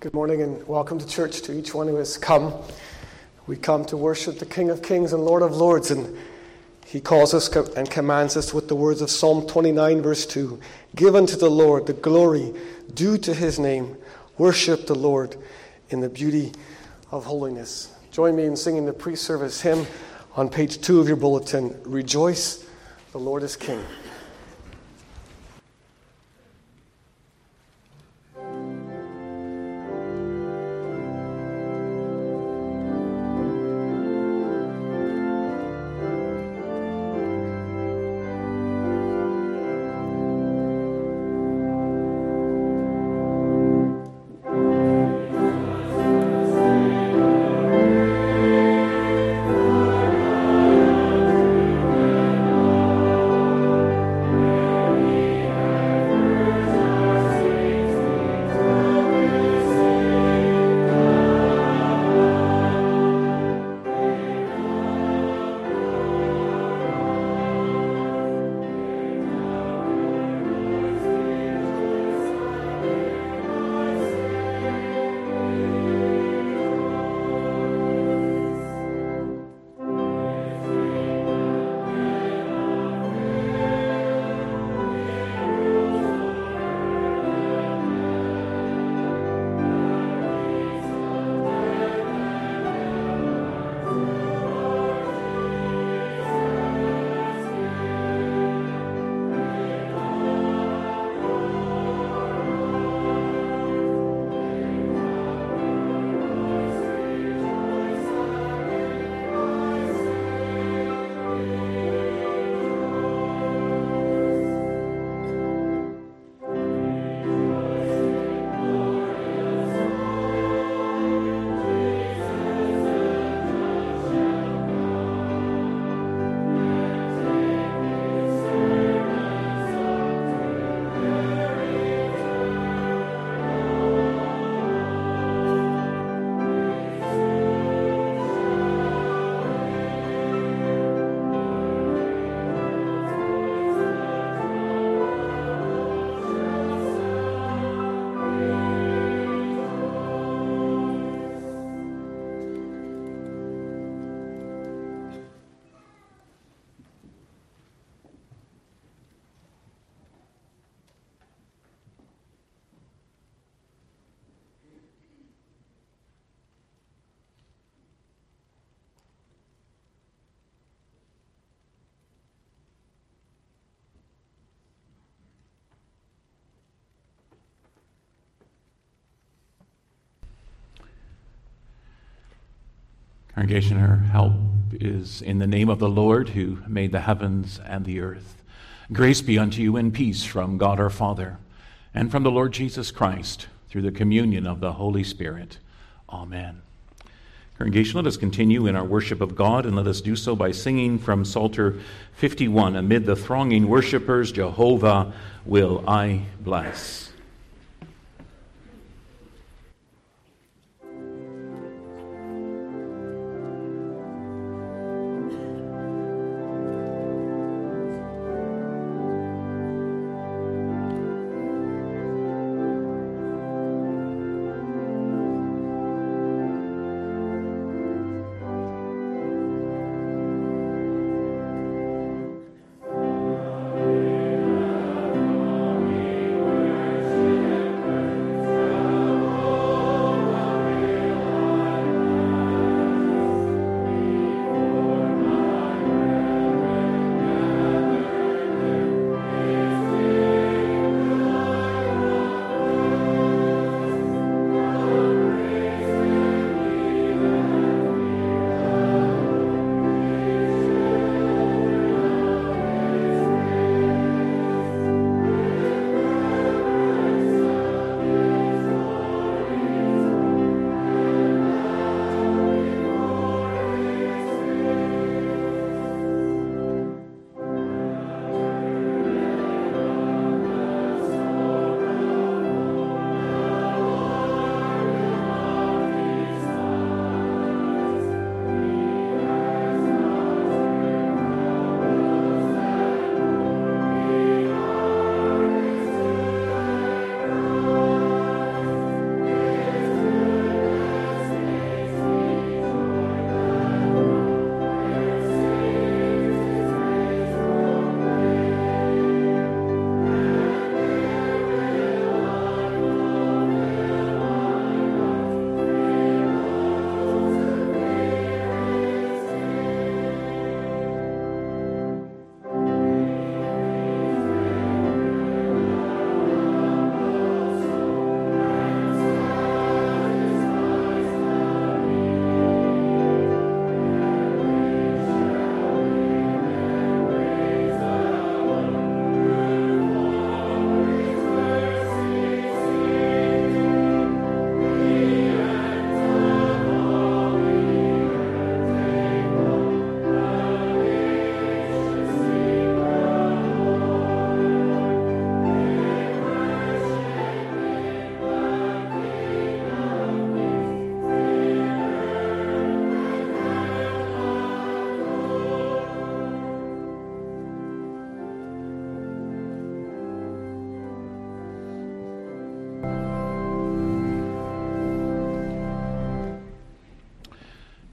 Good morning and welcome to church to each one who has come. We come to worship the King of Kings and Lord of Lords, and he calls us and commands us with the words of Psalm 29 verse 2. Give unto the Lord the glory due to his name. Worship the Lord in the beauty of holiness. Join me in singing the pre-service hymn on page 2 of your bulletin. Rejoice, the Lord is King. Congregation, our help is in the name of the Lord who made the heavens and the earth. Grace be unto you and peace from God our Father and from the Lord Jesus Christ through the communion of the Holy Spirit. Amen. Congregation, let us continue in our worship of God, and let us do so by singing from Psalter 51, amid the thronging worshipers, Jehovah will I bless.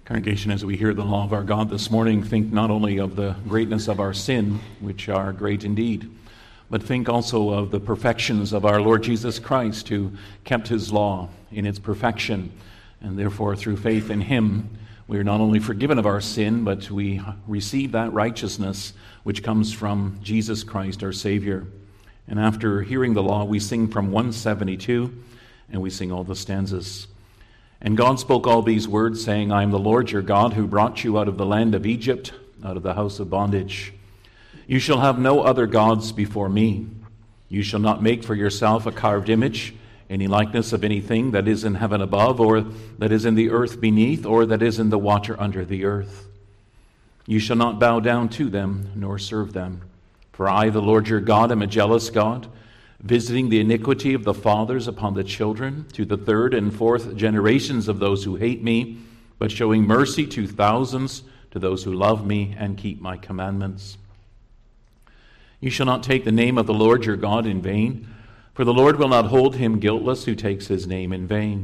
Congregation, as we hear the law of our God this morning, think not only of the greatness of our sin, which are great indeed, but think also of the perfections of our Lord Jesus Christ, who kept his law in its perfection, and therefore through faith in him, we are not only forgiven of our sin, but we receive that righteousness which comes from Jesus Christ, our Savior. And after hearing the law, we sing from 172, and we sing all the stanzas. And God spoke all these words, saying, I am the Lord your God, who brought you out of the land of Egypt, out of the house of bondage. You shall have no other gods before me. You shall not make for yourself a carved image, any likeness of anything that is in heaven above, or that is in the earth beneath, or that is in the water under the earth. You shall not bow down to them, nor serve them. For I, the Lord your God, am a jealous God, visiting the iniquity of the fathers upon the children, to the third and fourth generations of those who hate me, but showing mercy to thousands, to those who love me and keep my commandments. You shall not take the name of the Lord your God in vain, for the Lord will not hold him guiltless who takes his name in vain.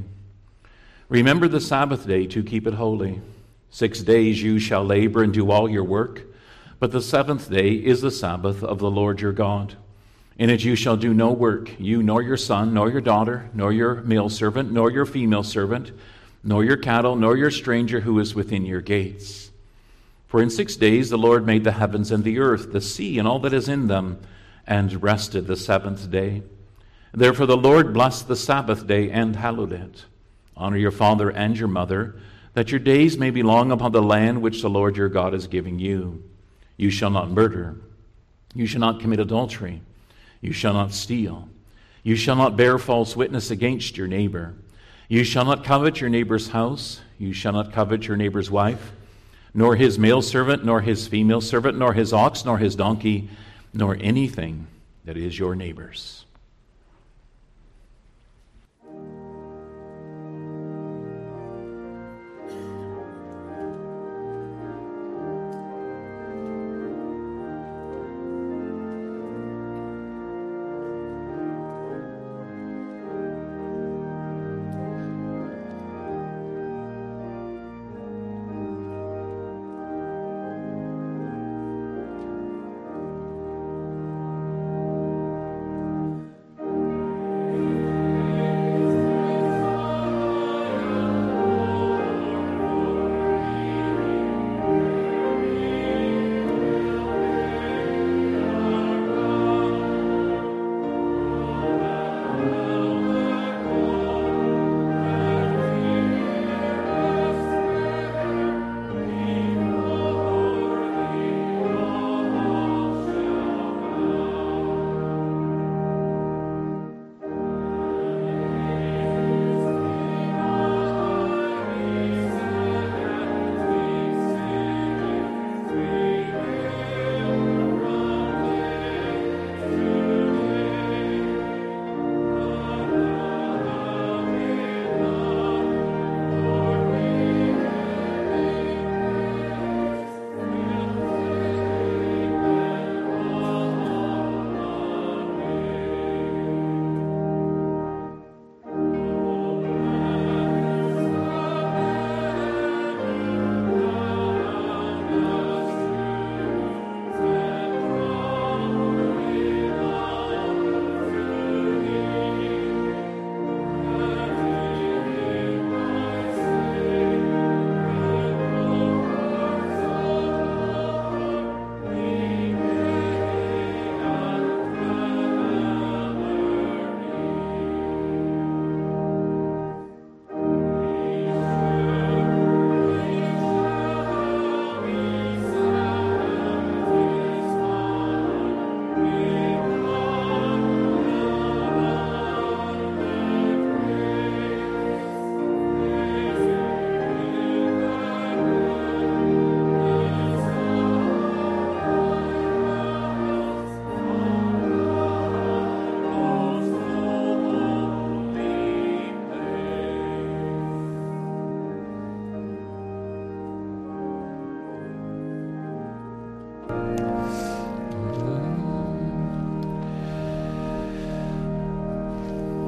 Remember the Sabbath day to keep it holy. 6 days you shall labor and do all your work, but the seventh day is the Sabbath of the Lord your God. In it you shall do no work, you nor your son, nor your daughter, nor your male servant, nor your female servant, nor your cattle, nor your stranger who is within your gates. For in 6 days the Lord made the heavens and the earth, the sea, and all that is in them, and rested the seventh day. Therefore the Lord blessed the Sabbath day and hallowed it. Honor your father and your mother, that your days may be long upon the land which the Lord your God is giving you. You shall not murder. You shall not commit adultery. You shall not steal. You shall not bear false witness against your neighbor. You shall not covet your neighbor's house. You shall not covet your neighbor's wife, nor his male servant, nor his female servant, nor his ox, nor his donkey, nor anything that is your neighbor's.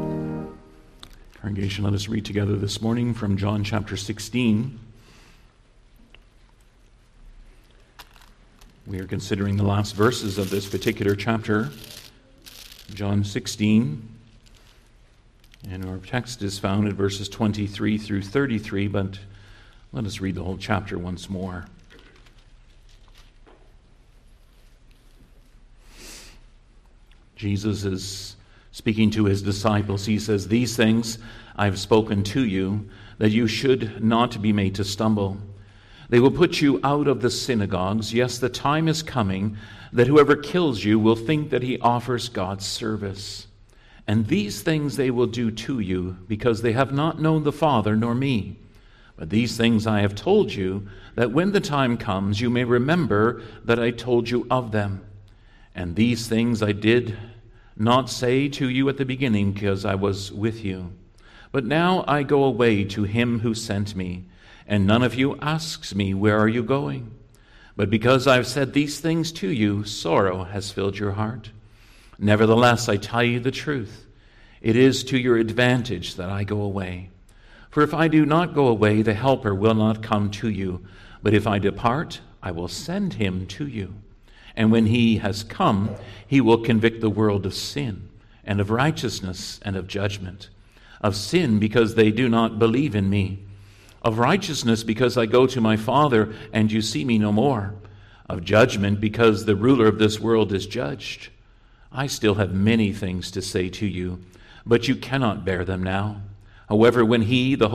Congregation, let us read together this morning from John chapter 16. We are considering the last verses of this particular chapter, John 16. And our text is found in verses 23 through 33, but let us read the whole chapter once more. Jesus is speaking to his disciples. He says, "These things I have spoken to you, that you should not be made to stumble. They will put you out of the synagogues. Yes, the time is coming that whoever kills you will think that he offers God service. And these things they will do to you, because they have not known the Father nor me. But these things I have told you, that when the time comes you may remember that I told you of them. And these things I did not say to you at the beginning, because I was with you. But now I go away to him who sent me, and none of you asks me, 'Where are you going?' But because I have said these things to you, sorrow has filled your heart. Nevertheless, I tell you the truth. It is to your advantage that I go away. For if I do not go away, the Helper will not come to you. But if I depart, I will send him to you. And when he has come, he will convict the world of sin, and of righteousness, and of judgment. Of sin, because they do not believe in me. Of righteousness, because I go to my Father, and you see me no more. Of judgment, because the ruler of this world is judged. I still have many things to say to you, but you cannot bear them now. However, when he, the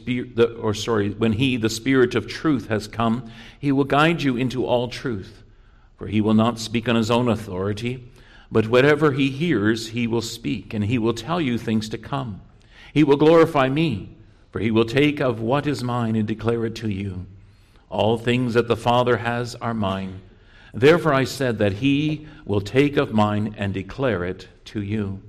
Spirit of truth has come, he will guide you into all truth. For he will not speak on his own authority, but whatever he hears, he will speak, and he will tell you things to come. He will glorify me, for he will take of what is mine and declare it to you. All things that the Father has are mine. Therefore I said that he will take of mine and declare it to you.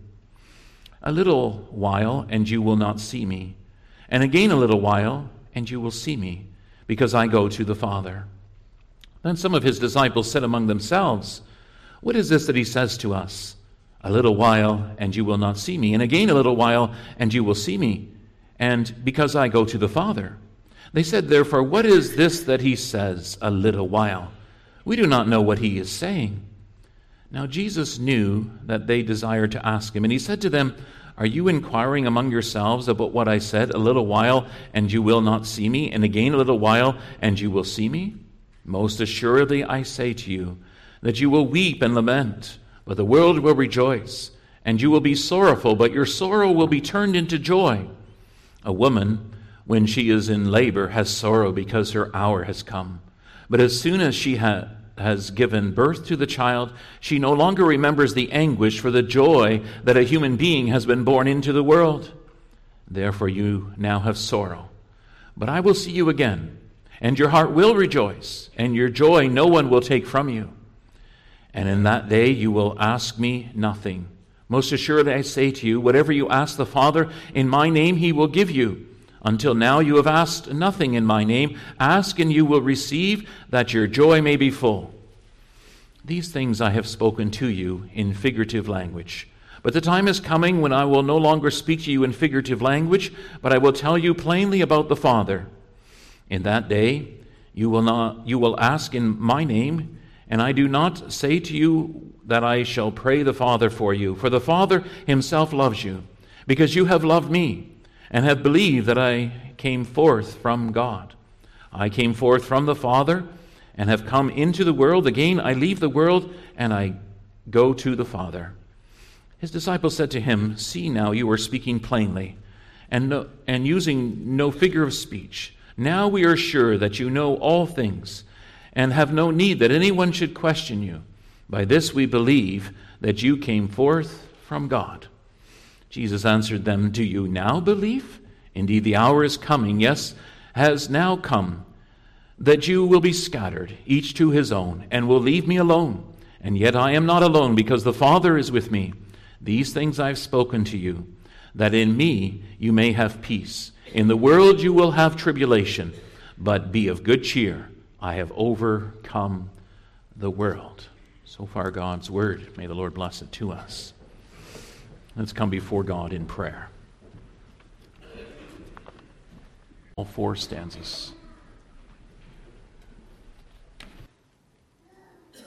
A little while, and you will not see me. And again a little while, and you will see me, because I go to the Father." Then some of his disciples said among themselves, "What is this that he says to us? A little while, and you will not see me. And again a little while, and you will see me. And because I go to the Father." They said, therefore, "What is this that he says, a little while? We do not know what he is saying." Now Jesus knew that they desired to ask him, and he said to them, "Are you inquiring among yourselves about what I said, a little while, and you will not see me, and again a little while, and you will see me? Most assuredly I say to you, that you will weep and lament, but the world will rejoice, and you will be sorrowful, but your sorrow will be turned into joy. A woman, when she is in labor, has sorrow because her hour has come. But as soon as she has given birth to the child, she no longer remembers the anguish for the joy that a human being has been born into the world. Therefore you now have sorrow. But I will see you again, and your heart will rejoice, and your joy no one will take from you. And in that day you will ask me nothing. Most assuredly I say to you, whatever you ask the Father in my name, he will give you. Until now you have asked nothing in my name. Ask and you will receive, that your joy may be full. These things I have spoken to you in figurative language. But the time is coming when I will no longer speak to you in figurative language, but I will tell you plainly about the Father. In that day you will ask in my name, and I do not say to you that I shall pray the Father for you. For the Father himself loves you, because you have loved me, and have believed that I came forth from God. I came forth from the Father, and have come into the world. Again I leave the world, and I go to the Father." His disciples said to him, "See now, you are speaking plainly, and using no figure of speech. Now we are sure that you know all things, and have no need that anyone should question you. By this we believe that you came forth from God." Jesus answered them, "Do you now believe? Indeed, the hour is coming, yes, has now come, that you will be scattered, each to his own, and will leave me alone. And yet I am not alone, because the Father is with me. These things I have spoken to you, that in me you may have peace. In the world you will have tribulation, but be of good cheer. I have overcome the world." So far God's word. May the Lord bless it to us. Let's come before God in prayer. All four stanzas.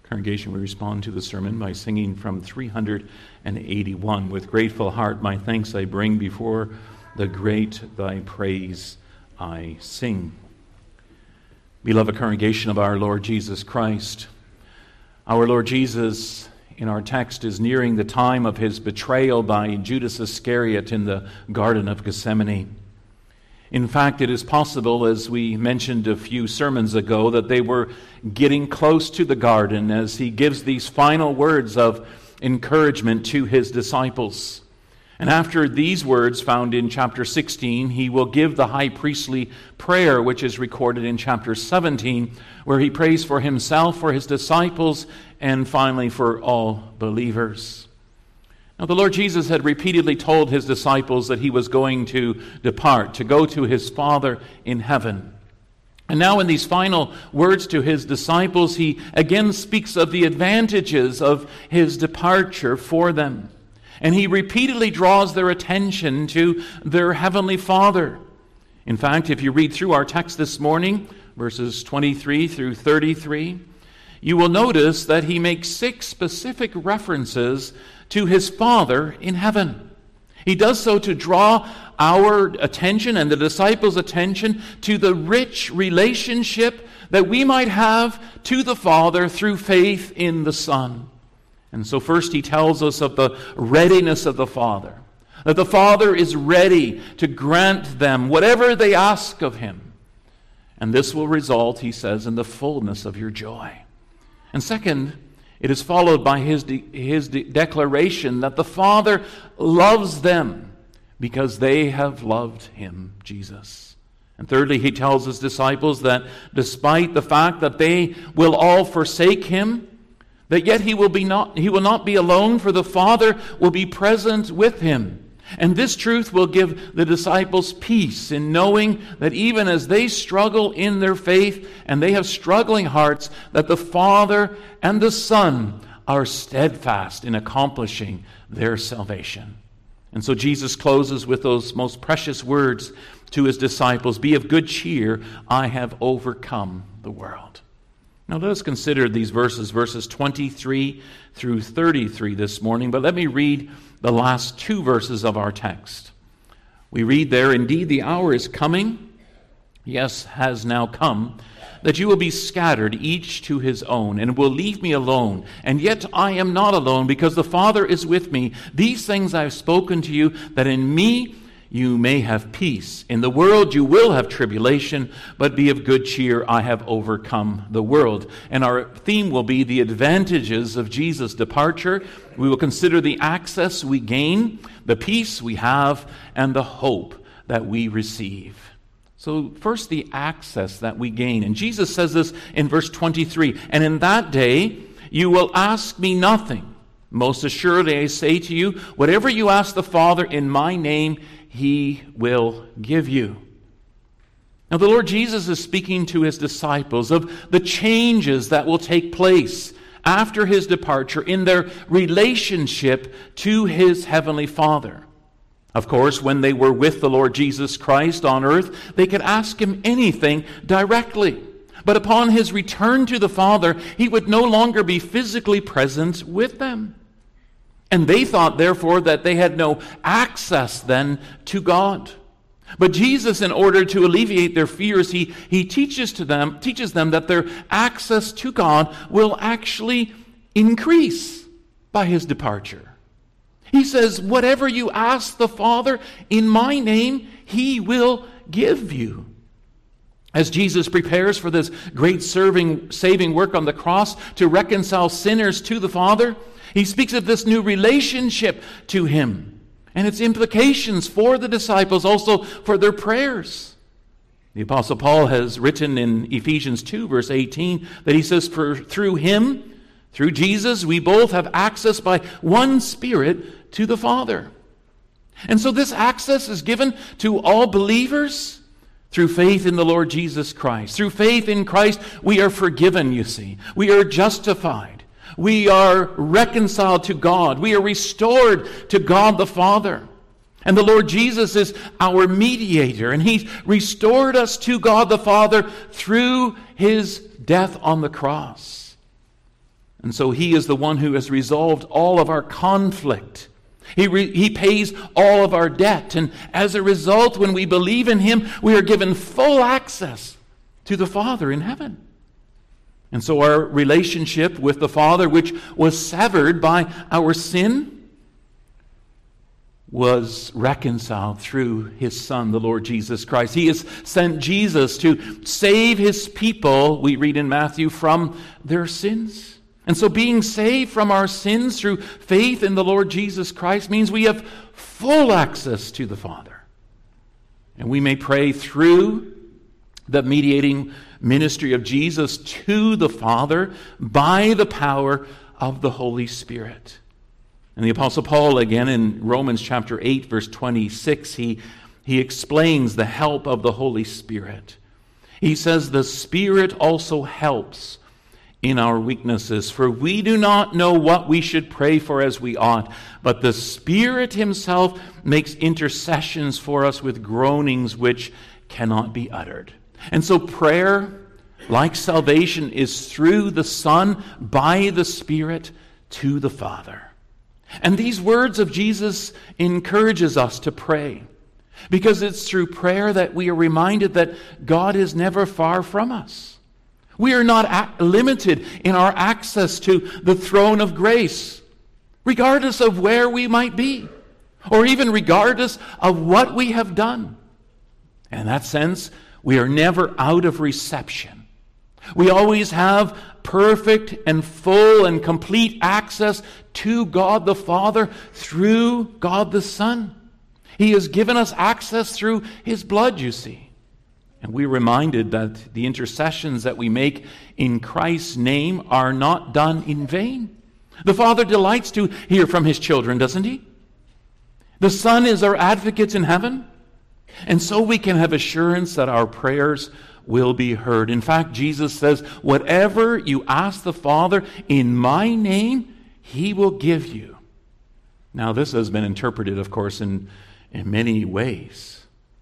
Congregation, we respond to the sermon by singing from 381. With grateful heart, my thanks I bring before the great, thy praise I sing. Beloved congregation of our Lord Jesus Christ, our Lord Jesus, in our text, is nearing the time of his betrayal by Judas Iscariot in the Garden of Gethsemane. In fact, it is possible, as we mentioned a few sermons ago, that they were getting close to the garden as he gives these final words of encouragement to his disciples. And after these words found in chapter 16, he will give the high priestly prayer, which is recorded in chapter 17, where he prays for himself, for his disciples, and finally for all believers. Now, the Lord Jesus had repeatedly told his disciples that he was going to depart, to go to his Father in heaven. And now in these final words to his disciples, he again speaks of the advantages of his departure for them. And he repeatedly draws their attention to their heavenly Father. In fact, if you read through our text this morning, verses 23 through 33, you will notice that he makes 6 specific references to his Father in heaven. He does so to draw our attention and the disciples' attention to the rich relationship that we might have to the Father through faith in the Son. And so first he tells us of the readiness of the Father, that the Father is ready to grant them whatever they ask of him. And this will result, he says, in the fullness of your joy. And second, it is followed by his declaration that the Father loves them because they have loved him, Jesus. And thirdly, he tells his disciples that despite the fact that they will all forsake him, that yet he will not be alone, for the Father will be present with him. And this truth will give the disciples peace in knowing that even as they struggle in their faith and they have struggling hearts, that the Father and the Son are steadfast in accomplishing their salvation. And so Jesus closes with those most precious words to his disciples, "Be of good cheer, I have overcome the world." Now let us consider these verses 23 through 33 this morning, but let me read the last 2 verses of our text. We read there, "Indeed, the hour is coming, yes, has now come, that you will be scattered, each to his own, and will leave me alone. And yet I am not alone, because the Father is with me. These things I have spoken to you, that in me you may have peace. In the world you will have tribulation, but be of good cheer, I have overcome the world." And our theme will be the advantages of Jesus' departure. We will consider the access we gain, the peace we have, and the hope that we receive. So first, the access that we gain. And Jesus says this in verse 23, "And in that day you will ask me nothing. Most assuredly I say to you, whatever you ask the Father in my name, he will give you." Now the Lord Jesus is speaking to his disciples of the changes that will take place after his departure in their relationship to his heavenly Father. Of course, when they were with the Lord Jesus Christ on earth, they could ask him anything directly. But upon his return to the Father, he would no longer be physically present with them. And they thought, therefore, that they had no access then to God. But Jesus, in order to alleviate their fears, he teaches them that their access to God will actually increase by his departure. He says, whatever you ask the Father in my name, he will give you. As Jesus prepares for this great saving work on the cross to reconcile sinners to the Father, he speaks of this new relationship to him and its implications for the disciples, also for their prayers. The Apostle Paul has written in Ephesians 2, verse 18, that he says, "For through him, through Jesus, we both have access by one Spirit to the Father." And so this access is given to all believers through faith in the Lord Jesus Christ. Through faith in Christ, we are forgiven, you see. We are justified. We are reconciled to God. We are restored to God the Father. And the Lord Jesus is our mediator, and he's restored us to God the Father through his death on the cross. And so he is the one who has resolved all of our conflict. He pays all of our debt. And as a result, when we believe in him, we are given full access to the Father in heaven. And so our relationship with the Father, which was severed by our sin, was reconciled through his Son, the Lord Jesus Christ. He has sent Jesus to save his people, we read in Matthew, from their sins. And so being saved from our sins through faith in the Lord Jesus Christ means we have full access to the Father. And we may pray through the mediating ministry of Jesus to the Father by the power of the Holy Spirit. And the Apostle Paul, again in Romans chapter 8, verse 26, he explains the help of the Holy Spirit. He says, "The Spirit also helps in our weaknesses, for we do not know what we should pray for as we ought, but the Spirit himself makes intercessions for us with groanings which cannot be uttered." And so prayer, like salvation, is through the Son, by the Spirit, to the Father. And these words of Jesus encourages us to pray, because it's through prayer that we are reminded that God is never far from us. We are not limited in our access to the throne of grace, regardless of where we might be, or even regardless of what we have done. And in that sense, we are never out of reception. We always have perfect and full and complete access to God the Father through God the Son. He has given us access through his blood, you see. And we're reminded that the intercessions that we make in Christ's name are not done in vain. The Father delights to hear from his children, doesn't he? The Son is our advocate in heaven. And so we can have assurance that our prayers will be heard. In fact, Jesus says, whatever you ask the Father in my name, he will give you. Now, this has been interpreted, of course, in many ways.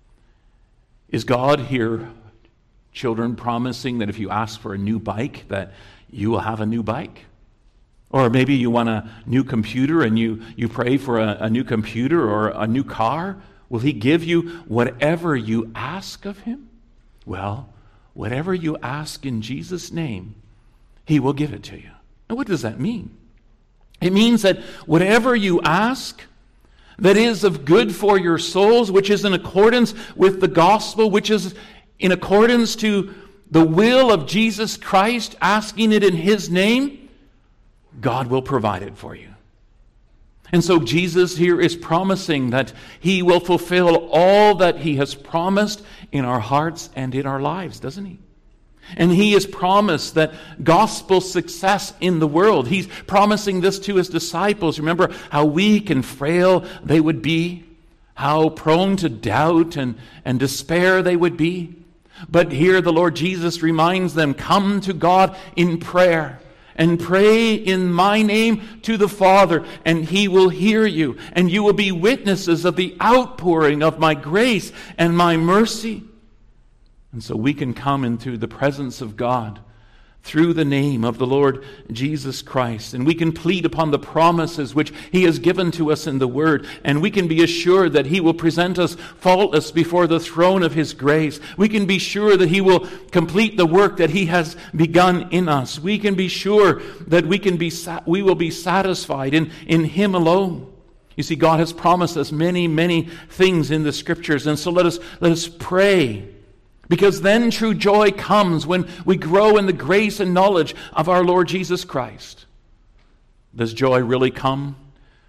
Is God here, children, promising that if you ask for a new bike, that you will have a new bike? Or maybe you want a new computer and you pray for a new computer or a new car. Will he give you whatever you ask of him? Well, whatever you ask in Jesus' name, he will give it to you. Now, what does that mean? It means that whatever you ask that is of good for your souls, which is in accordance with the gospel, which is in accordance to the will of Jesus Christ, asking it in his name, God will provide it for you. And so Jesus here is promising that he will fulfill all that he has promised in our hearts and in our lives, doesn't he? And he has promised that gospel success in the world. He's promising this to his disciples. Remember how weak and frail they would be, how prone to doubt and despair they would be. But here the Lord Jesus reminds them, come to God in prayer and pray in my name to the Father, and he will hear you, and you will be witnesses of the outpouring of my grace and my mercy. And so we can come into the presence of God through the name of the Lord Jesus Christ. And we can plead upon the promises which he has given to us in the Word. And we can be assured that he will present us faultless before the throne of his grace. We can be sure that he will complete the work that he has begun in us. We can be sure that we will be satisfied in him alone. You see, God has promised us many, many things in the Scriptures. And so let us pray. Because then true joy comes when we grow in the grace and knowledge of our Lord Jesus Christ. Does joy really come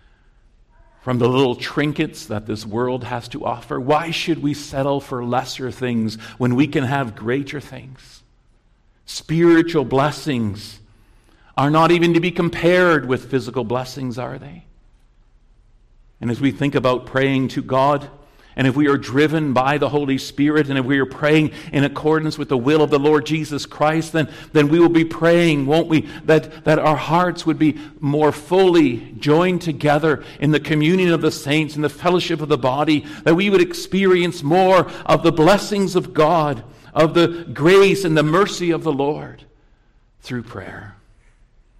from the little trinkets that this world has to offer? Why should we settle for lesser things when we can have greater things? Spiritual blessings are not even to be compared with physical blessings, are they? And as we think about praying to God, and if we are driven by the Holy Spirit, and if we are praying in accordance with the will of the Lord Jesus Christ, then we will be praying, won't we, that our hearts would be more fully joined together in the communion of the saints, in the fellowship of the body, that we would experience more of the blessings of God, of the grace and the mercy of the Lord through prayer.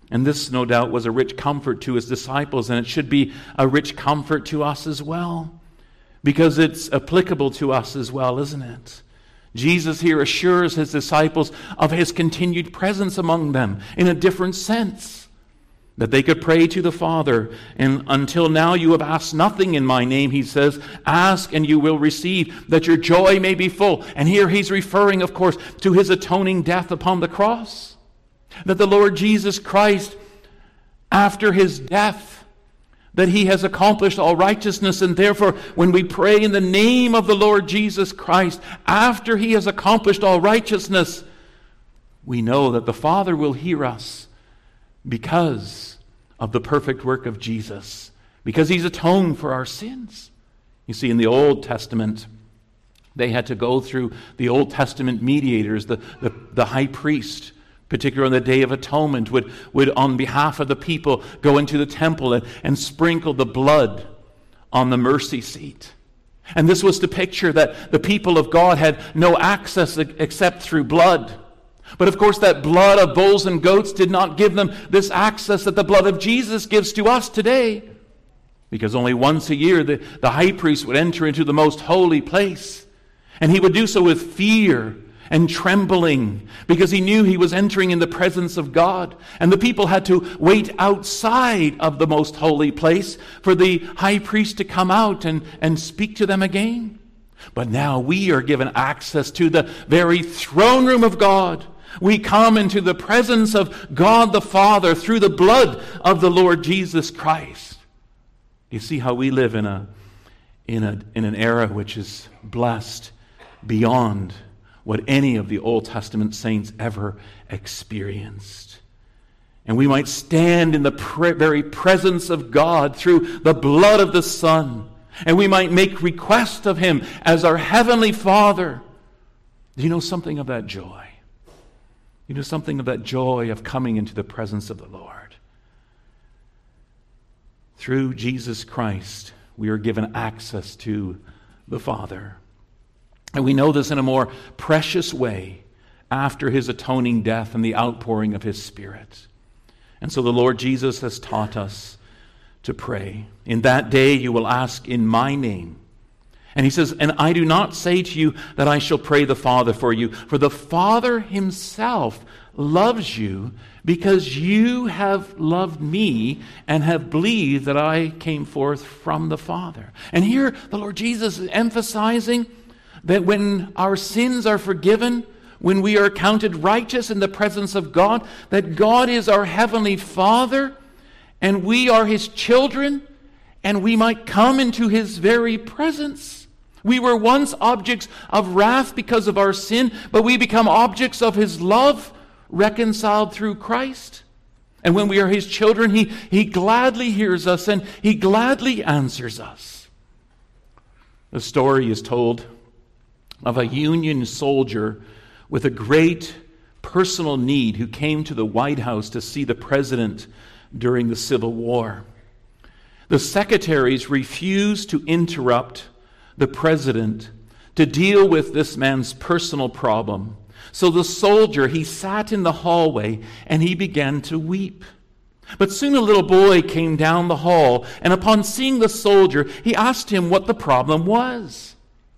And this, no doubt, was a rich comfort to his disciples, and it should be a rich comfort to us as well, because it's applicable to us as well, isn't it? Jesus here assures his disciples of his continued presence among them in a different sense, that they could pray to the Father. And until now you have asked nothing in my name, he says, ask and you will receive, that your joy may be full. And here he's referring, of course, to his atoning death upon the cross. That the Lord Jesus Christ, after his death, that he has accomplished all righteousness, and therefore when we pray in the name of the Lord Jesus Christ, after he has accomplished all righteousness, we know that the Father will hear us because of the perfect work of Jesus, because he's atoned for our sins. You see, in the Old Testament, they had to go through the Old Testament mediators, the high priest, particularly on the Day of Atonement, would on behalf of the people go into the temple and sprinkle the blood on the mercy seat. And this was to picture that the people of God had no access except through blood. But of course that blood of bulls and goats did not give them this access that the blood of Jesus gives to us today. Because only once a year the high priest would enter into the most holy place. And he would do so with fear and trembling, because he knew he was entering in the presence of God. And the people had to wait outside of the most holy place for the high priest to come out and speak to them again. But now we are given access to the very throne room of God. We come into the presence of God the Father through the blood of the Lord Jesus Christ. You see how we live in an era which is blessed beyond what any of the Old Testament saints ever experienced. And we might stand in the very presence of God through the blood of the Son, and we might make request of him as our heavenly Father. Do you know something of that joy? You know something of that joy of coming into the presence of the Lord? Through Jesus Christ, we are given access to the Father. And we know this in a more precious way after his atoning death and the outpouring of his Spirit. And so the Lord Jesus has taught us to pray. In that day you will ask in my name. And he says, and I do not say to you that I shall pray the Father for you, for the Father himself loves you because you have loved me and have believed that I came forth from the Father. And here the Lord Jesus is emphasizing that when our sins are forgiven, when we are counted righteous in the presence of God, that God is our heavenly Father, and we are his children, and we might come into his very presence. We were once objects of wrath because of our sin, but we become objects of his love, reconciled through Christ. And when we are his children, he gladly hears us, and he gladly answers us. The story is told of a Union soldier with a great personal need who came to the White House to see the president during the Civil War. The secretaries refused to interrupt the president to deal with this man's personal problem. So the soldier, he sat in the hallway and he began to weep. But soon a little boy came down the hall, and upon seeing the soldier, he asked him what the problem was.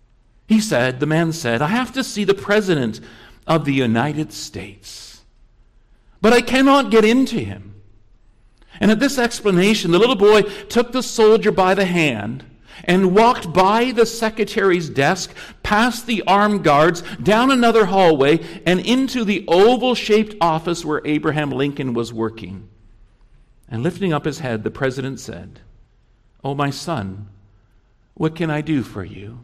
The man said, I have to see the President of the United States, but I cannot get into him. And at this explanation, the little boy took the soldier by the hand and walked by the secretary's desk, past the armed guards, down another hallway, and into the oval-shaped office where Abraham Lincoln was working. And lifting up his head, the president said, "Oh, my son, what can I do for you?"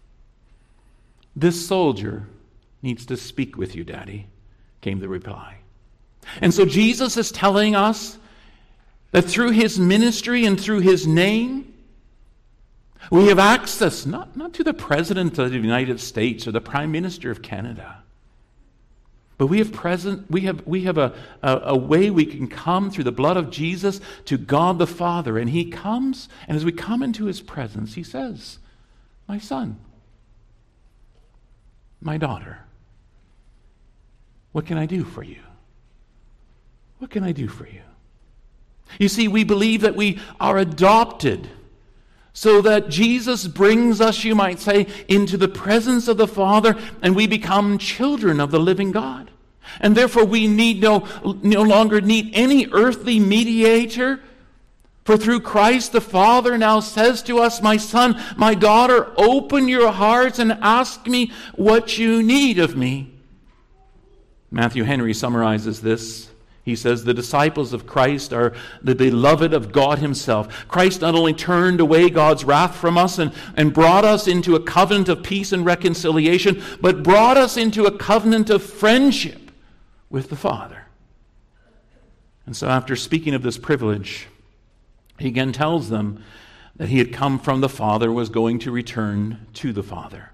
"This soldier needs to speak with you, Daddy," came the reply. And so Jesus is telling us that through his ministry and through his name, we have access not to the President of the United States or the Prime Minister of Canada, but we have a way we can come through the blood of Jesus to God the Father. And he comes, and as we come into his presence, he says, "My son, my daughter, what can I do for you? What can I do for you?" You see, we believe that we are adopted, so that Jesus brings us, you might say, into the presence of the Father, and we become children of the living God. And therefore we no longer need any earthly mediator. For through Christ the Father now says to us, my son, my daughter, open your hearts and ask me what you need of me. Matthew Henry summarizes this. He says, the disciples of Christ are the beloved of God himself. Christ not only turned away God's wrath from us and brought us into a covenant of peace and reconciliation, but brought us into a covenant of friendship with the Father. And so after speaking of this privilege, he again tells them that he had come from the Father, was going to return to the Father.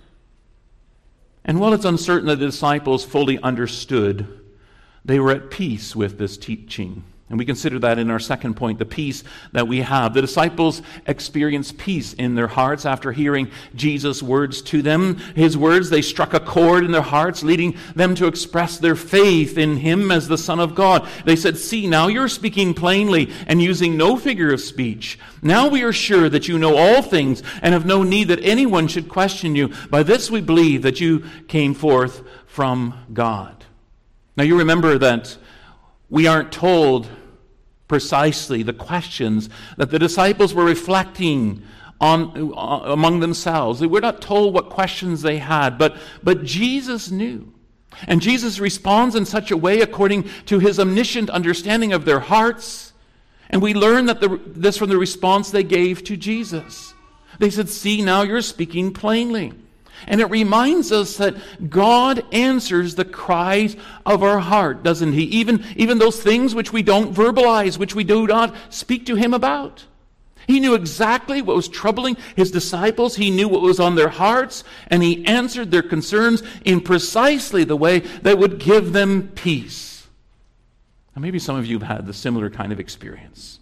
And while it's uncertain that the disciples fully understood, they were at peace with this teaching. And we consider that in our second point, the peace that we have. The disciples experienced peace in their hearts after hearing Jesus' words to them. His words, they struck a chord in their hearts, leading them to express their faith in him as the Son of God. They said, see, now you're speaking plainly and using no figure of speech. Now we are sure that you know all things and have no need that anyone should question you. By this we believe that you came forth from God. Now you remember that we aren't told precisely the questions that the disciples were reflecting on among themselves. We're not told what questions they had, but Jesus knew. And Jesus responds in such a way according to his omniscient understanding of their hearts. And we learn that this from the response they gave to Jesus. They said, see, now you're speaking plainly. And it reminds us that God answers the cries of our heart, doesn't he? Even those things which we don't verbalize, which we do not speak to him about. He knew exactly what was troubling his disciples. He knew what was on their hearts, and he answered their concerns in precisely the way that would give them peace. Now, maybe some of you have had the similar kind of experience.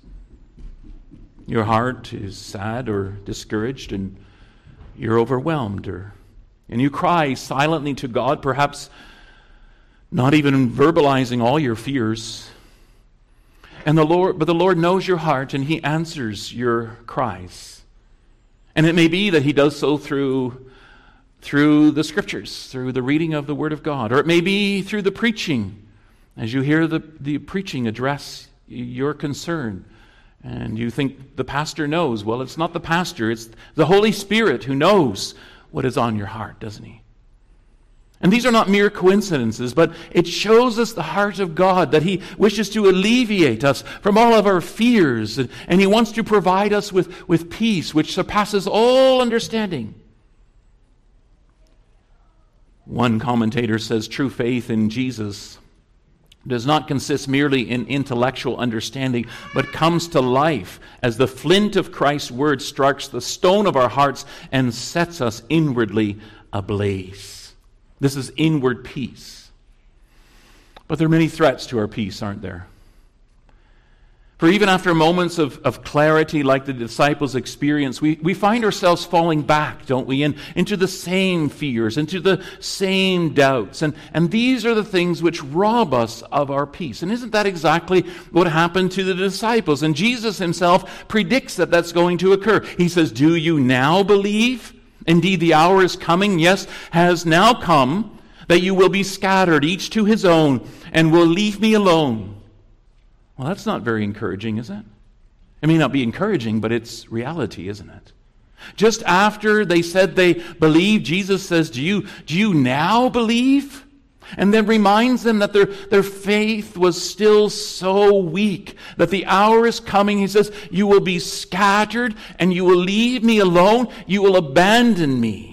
Your heart is sad or discouraged, and you're overwhelmed, and you cry silently to God, perhaps not even verbalizing all your fears. But the Lord knows your heart, and he answers your cries. And it may be that he does so through the Scriptures, through the reading of the Word of God, or it may be through the preaching, as you hear the preaching address your concern. And you think the pastor knows. Well, it's not the pastor, it's the Holy Spirit who knows what is on your heart, doesn't he? And these are not mere coincidences, but it shows us the heart of God, that he wishes to alleviate us from all of our fears, and he wants to provide us with peace, which surpasses all understanding. One commentator says, true faith in Jesus does not consist merely in intellectual understanding, but comes to life as the flint of Christ's word strikes the stone of our hearts and sets us inwardly ablaze. This is inward peace. But there are many threats to our peace, aren't there? For even after moments of clarity like the disciples experienced, we find ourselves falling back, don't we, into the same fears, into the same doubts. And these are the things which rob us of our peace. And isn't that exactly what happened to the disciples? And Jesus himself predicts that that's going to occur. He says, do you now believe? Indeed, the hour is coming, yes, has now come, that you will be scattered, each to his own, and will leave me alone. Well, that's not very encouraging, is it? It may not be encouraging, but it's reality, isn't it? Just after they said they believe, Jesus says, do you now believe? And then reminds them that their faith was still so weak, that the hour is coming. He says, you will be scattered and you will leave me alone. You will abandon me.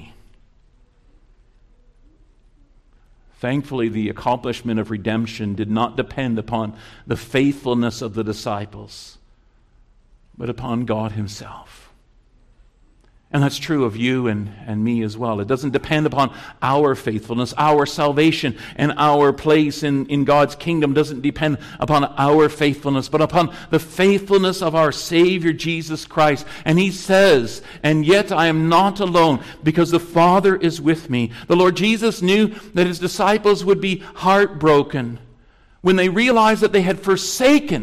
Thankfully, the accomplishment of redemption did not depend upon the faithfulness of the disciples, but upon God himself. And that's true of you and me as well. It doesn't depend upon our faithfulness. Our salvation and our place in God's kingdom doesn't depend upon our faithfulness, but upon the faithfulness of our Savior, Jesus Christ. And he says, and yet I am not alone, because the Father is with me. The Lord Jesus knew that his disciples would be heartbroken when they realized that they had forsaken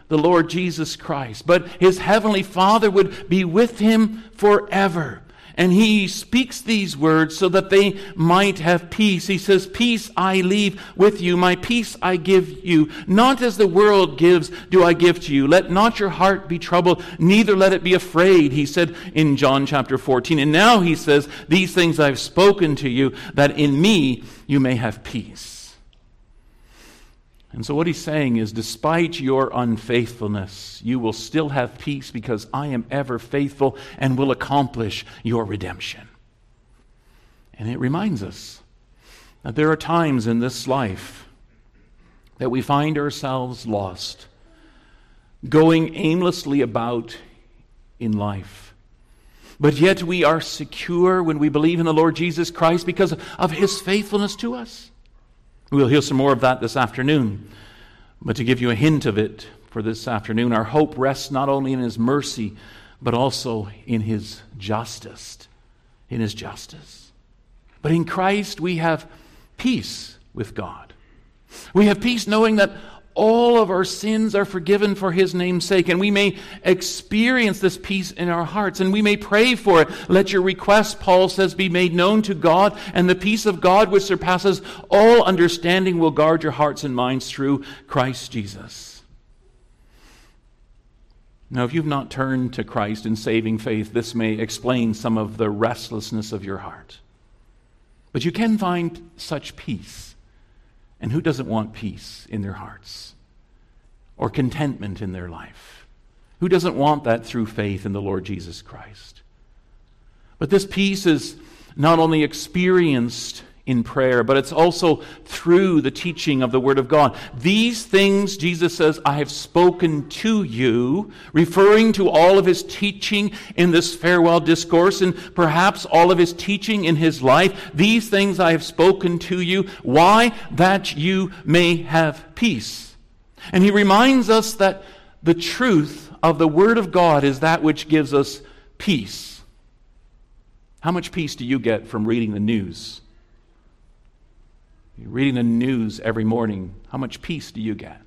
the Lord Jesus Christ, but his heavenly Father would be with him forever. And he speaks these words so that they might have peace. He says, "Peace I leave with you, my peace I give you. Not as the world gives do I give to you. Let not your heart be troubled, neither let it be afraid," he said in John chapter 14. And now he says, "These things I've spoken to you, that in me you may have peace." And so what he's saying is, despite your unfaithfulness, you will still have peace because I am ever faithful and will accomplish your redemption. And it reminds us that there are times in this life that we find ourselves lost, going aimlessly about in life. But yet we are secure when we believe in the Lord Jesus Christ because of his faithfulness to us. We'll hear some more of that this afternoon. But to give you a hint of it for this afternoon, our hope rests not only in his mercy, but also in his justice. In his justice. But in Christ we have peace with God. We have peace knowing that all of our sins are forgiven for his name's sake, and we may experience this peace in our hearts, and we may pray for it. Let your requests, Paul says, be made known to God, and the peace of God which surpasses all understanding will guard your hearts and minds through Christ Jesus. Now, if you've not turned to Christ in saving faith, this may explain some of the restlessness of your heart. But you can find such peace. And who doesn't want peace in their hearts or contentment in their life? Who doesn't want that through faith in the Lord Jesus Christ? But this peace is not only experienced in prayer, but it's also through the teaching of the Word of God. These things, Jesus says, I have spoken to you, referring to all of his teaching in this farewell discourse and perhaps all of his teaching in his life. These things I have spoken to you. Why? That you may have peace. And he reminds us that the truth of the Word of God is that which gives us peace. How much peace do you get from reading the news? You're reading the news every morning. How much peace do you get?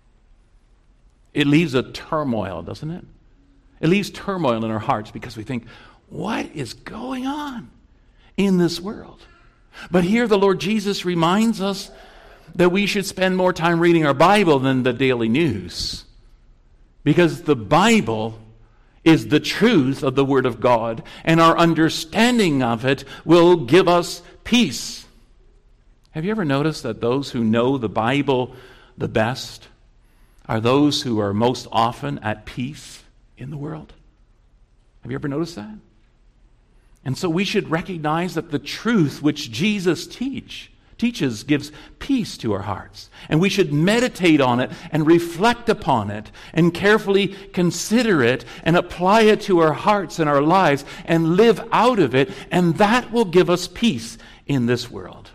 It leaves a turmoil, doesn't it? It leaves turmoil in our hearts because we think, what is going on in this world? But here the Lord Jesus reminds us that we should spend more time reading our Bible than the daily news. Because the Bible is the truth of the Word of God, and our understanding of it will give us peace. Have you ever noticed that those who know the Bible the best are those who are most often at peace in the world? Have you ever noticed that? And so we should recognize that the truth which Jesus teaches gives peace to our hearts. And we should meditate on it and reflect upon it and carefully consider it and apply it to our hearts and our lives and live out of it, and that will give us peace in this world.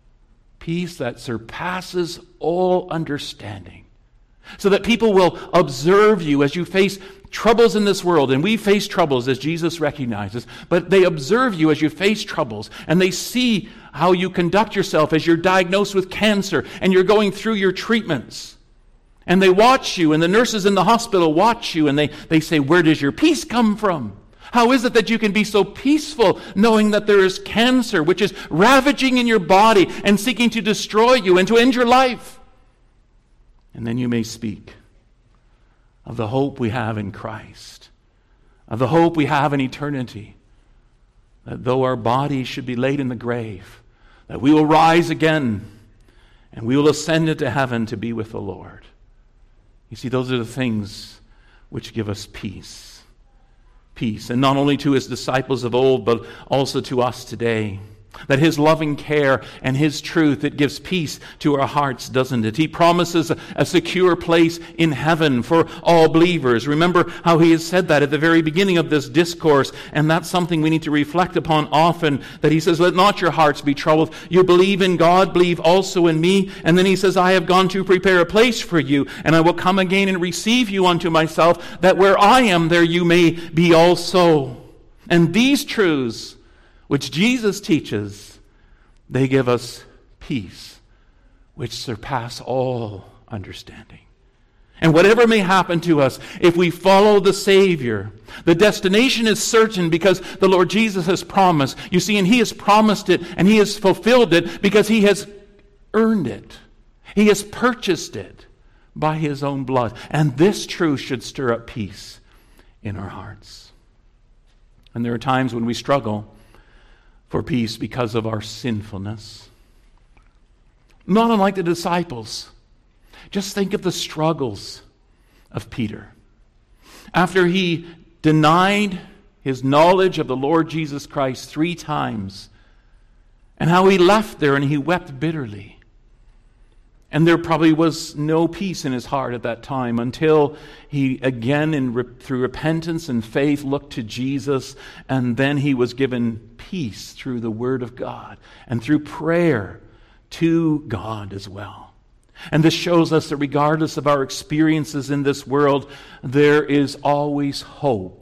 Peace that surpasses all understanding. So that people will observe you as you face troubles in this world. And we face troubles as Jesus recognizes. But they observe you as you face troubles. And they see how you conduct yourself as you're diagnosed with cancer and you're going through your treatments. And they watch you, and the nurses in the hospital watch you, and they say, where does your peace come from? How is it that you can be so peaceful knowing that there is cancer which is ravaging in your body and seeking to destroy you and to end your life? And then you may speak of the hope we have in Christ, of the hope we have in eternity, that though our bodies should be laid in the grave, that we will rise again and we will ascend into heaven to be with the Lord. You see, those are the things which give us peace. Peace, and not only to his disciples of old, but also to us today. That his loving care and his truth, it gives peace to our hearts, doesn't it? He promises a secure place in heaven for all believers. Remember how he has said that at the very beginning of this discourse, and that's something we need to reflect upon often, that he says, let not your hearts be troubled. You believe in God, believe also in me. And then he says, I have gone to prepare a place for you, and I will come again and receive you unto myself, that where I am, there you may be also. And these truths which Jesus teaches, they give us peace, which surpass all understanding. And whatever may happen to us, if we follow the Savior, the destination is certain because the Lord Jesus has promised. You see, and He has promised it and He has fulfilled it because He has earned it. He has purchased it by His own blood. And this truth should stir up peace in our hearts. And there are times when we struggle for peace because of our sinfulness. Not unlike the disciples. Just think of the struggles of Peter. After he denied his knowledge of the Lord Jesus Christ 3 times, and how he left there and he wept bitterly. And there probably was no peace in his heart at that time until he again, through repentance and faith, looked to Jesus, and then he was given peace through the Word of God and through prayer to God as well. And this shows us that regardless of our experiences in this world, there is always hope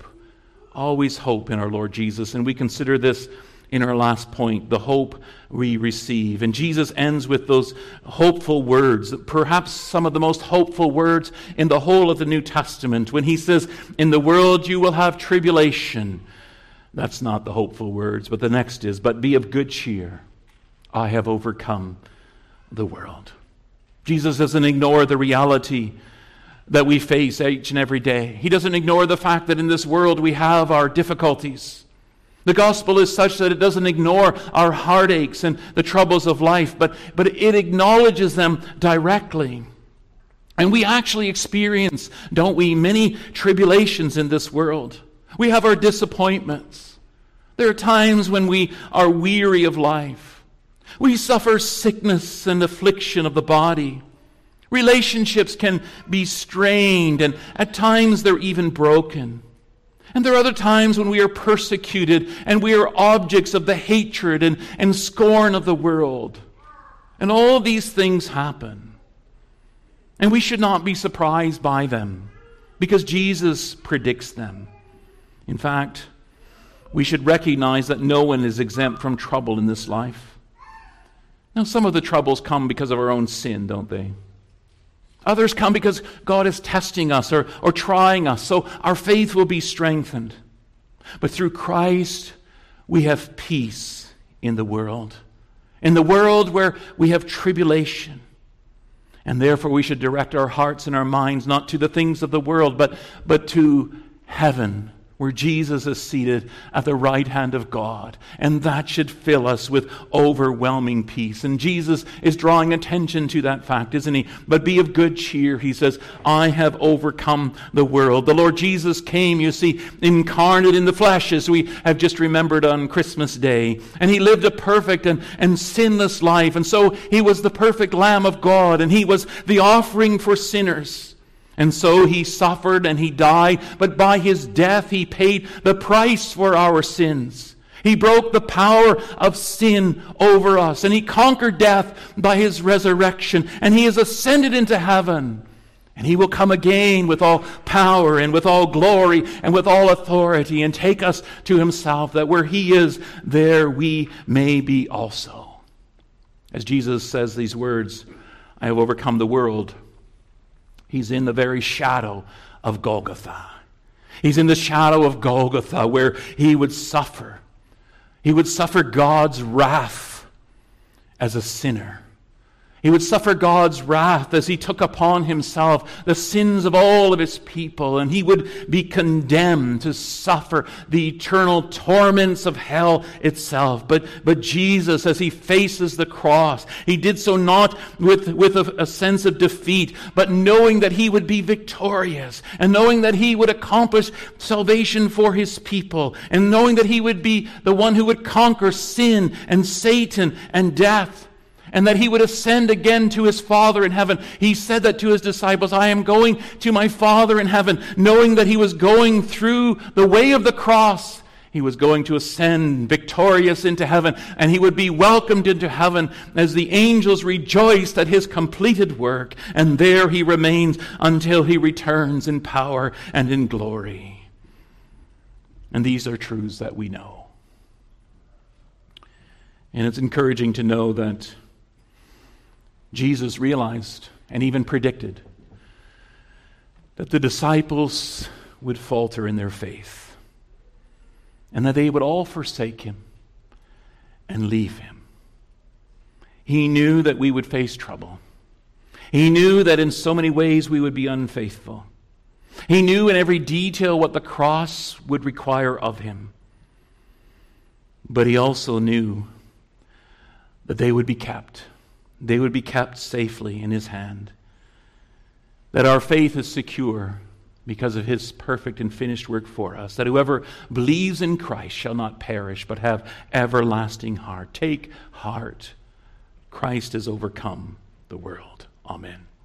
in our Lord Jesus. And we consider this in our last point, the hope we receive. And Jesus ends with those hopeful words, perhaps some of the most hopeful words in the whole of the New Testament, when He says, "In the world you will have tribulation." That's not the hopeful words, but the next is, "But be of good cheer. I have overcome the world." Jesus doesn't ignore the reality that we face each and every day. He doesn't ignore the fact that in this world we have our difficulties. The gospel is such that it doesn't ignore our heartaches and the troubles of life, but it acknowledges them directly. And we actually experience, don't we, many tribulations in this world. We have our disappointments. There are times when we are weary of life. We suffer sickness and affliction of the body. Relationships can be strained, and at times they're even broken. And there are other times when we are persecuted and we are objects of the hatred and scorn of the world. And all these things happen. And we should not be surprised by them because Jesus predicts them. In fact, we should recognize that no one is exempt from trouble in this life. Now, some of the troubles come because of our own sin, don't they? Others come because God is testing us or trying us, so our faith will be strengthened. But through Christ, we have peace in the world. In the world where we have tribulation. And therefore we should direct our hearts and our minds not to the things of the world, but to heaven, where Jesus is seated at the right hand of God. And that should fill us with overwhelming peace. And Jesus is drawing attention to that fact, isn't He? "But be of good cheer," He says, "I have overcome the world." The Lord Jesus came, you see, incarnate in the flesh, as we have just remembered on Christmas Day. And He lived a perfect and sinless life. And so He was the perfect Lamb of God, and He was the offering for sinners. And so He suffered and He died, but by His death He paid the price for our sins. He broke the power of sin over us, and He conquered death by His resurrection, and He has ascended into heaven. And He will come again with all power and with all glory and with all authority and take us to Himself, that where He is, there we may be also. As Jesus says these words, "I have overcome the world," He's in the very shadow of Golgotha. He's in the shadow of Golgotha where He would suffer. He would suffer God's wrath as a sinner. He would suffer God's wrath as He took upon Himself the sins of all of His people, and He would be condemned to suffer the eternal torments of hell itself. But Jesus, as He faces the cross, He did so not with a sense of defeat, but knowing that He would be victorious, and knowing that He would accomplish salvation for His people, and knowing that He would be the one who would conquer sin and Satan and death, and that He would ascend again to His Father in heaven. He said that to His disciples, "I am going to my Father in heaven," knowing that He was going through the way of the cross. He was going to ascend victorious into heaven, and He would be welcomed into heaven as the angels rejoiced at His completed work. And there He remains until He returns in power and in glory. And these are truths that we know. And it's encouraging to know that Jesus realized and even predicted that the disciples would falter in their faith, and that they would all forsake him and leave him. He knew that we would face trouble. He knew that in so many ways we would be unfaithful. He knew in every detail what the cross would require of him. But he also knew that they would be kept. They would be kept safely in his hand. That our faith is secure because of his perfect and finished work for us. That whoever believes in Christ shall not perish, but have everlasting heart. Take heart. Christ has overcome the world. Amen.